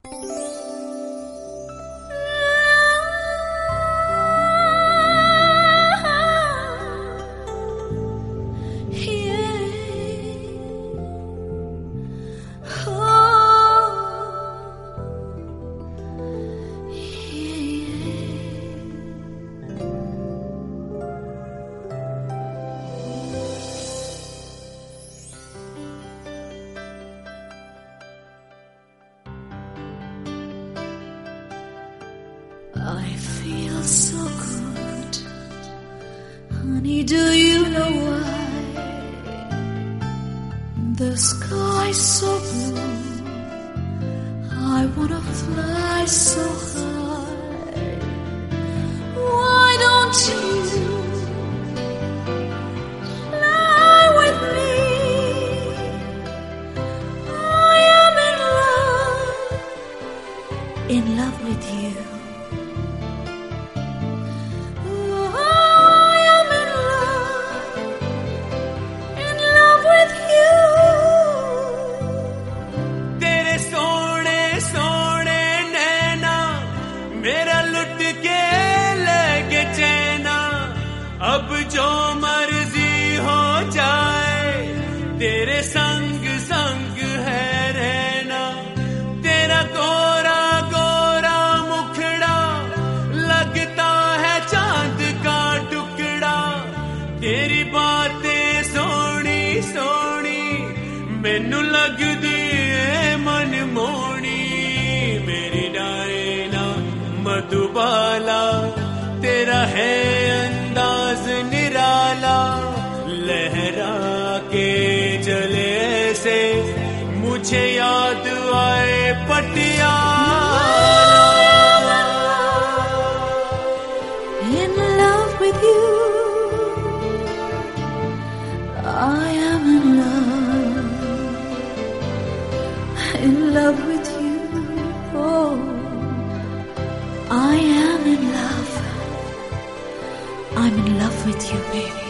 I feel so good, honey, do you know why? The sky's so blue, I wanna fly so high. Why don't you fly with me? I am in love with you. अब जो मर्जी हो जाए, तेरे संग संग है रहना। तेरा गोरा गोरा मुखड़ा लगता है चांद का टुकड़ा। तेरी बातें सोनी सोनी मैनू लगदी है मनमोहनी। मेरी डायना मधुबाला, तेरा है अंदाज निराला। लहरा के चले से मुझे याद आए Patiala. In love with you, I am in love with you. Oh, I am in love. I'm in love with you, baby.